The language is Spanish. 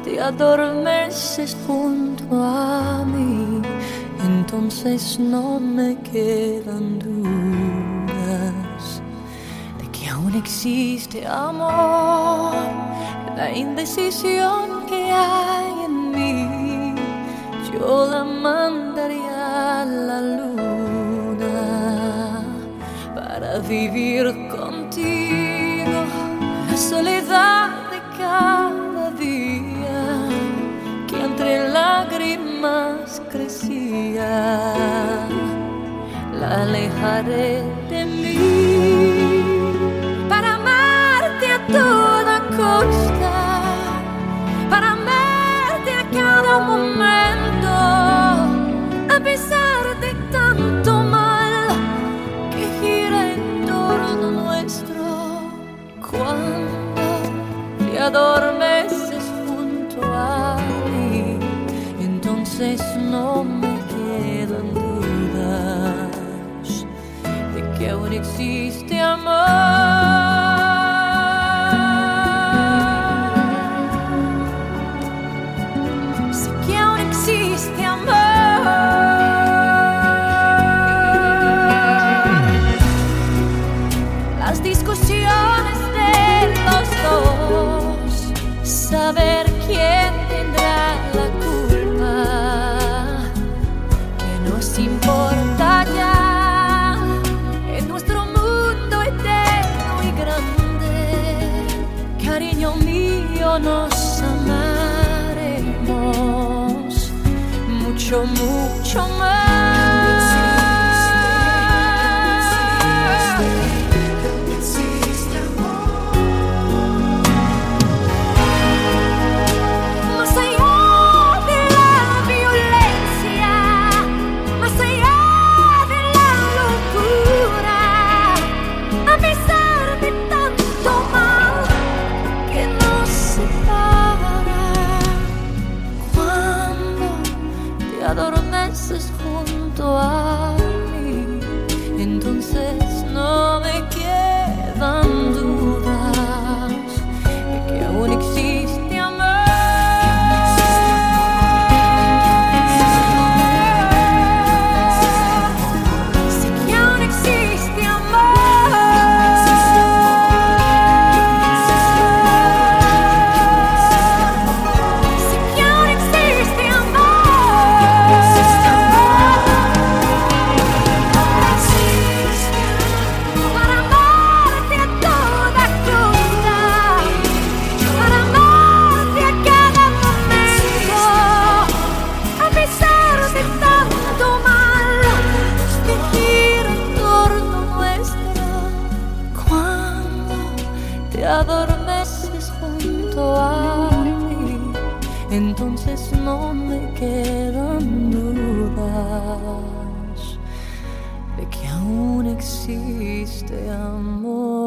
te adormeces junto a mí, entonces no me quedan dudas de que aún existe amor. La indecisión que hay en mí, yo la mandaría a la luna para vivir contigo la soledad de cada día que entre lágrimas crecía. La alejaré de mí para amarte a toda costa, para amarte a cada momento, a pesar de tanto mal que gira en torno nuestro. Cuando te adormeces junto a mí, entonces no me quedan dudas de que aún existe amor. Existe amor. Las discusiones de los dos, saber quién tendrá la culpa, que nos importa ya en nuestro mundo eterno y grande. Cariño mío, nos amaremos mucho, mucho más. Más allá de la violencia, más allá de la locura, a pesar de tanto mal que nos separa, cuando te adormeces junto a mí, entonces no me quedan dudas de que aún existe amor. Sé que aún existe amor. Sé que aún existe para amarte a toda costa, para amarte a cada momento, a pesar de tanto mal que gira en torno nuestro. Cuando te adormeces junto a mí, entonces no me quedan dudas de que aún existe amor.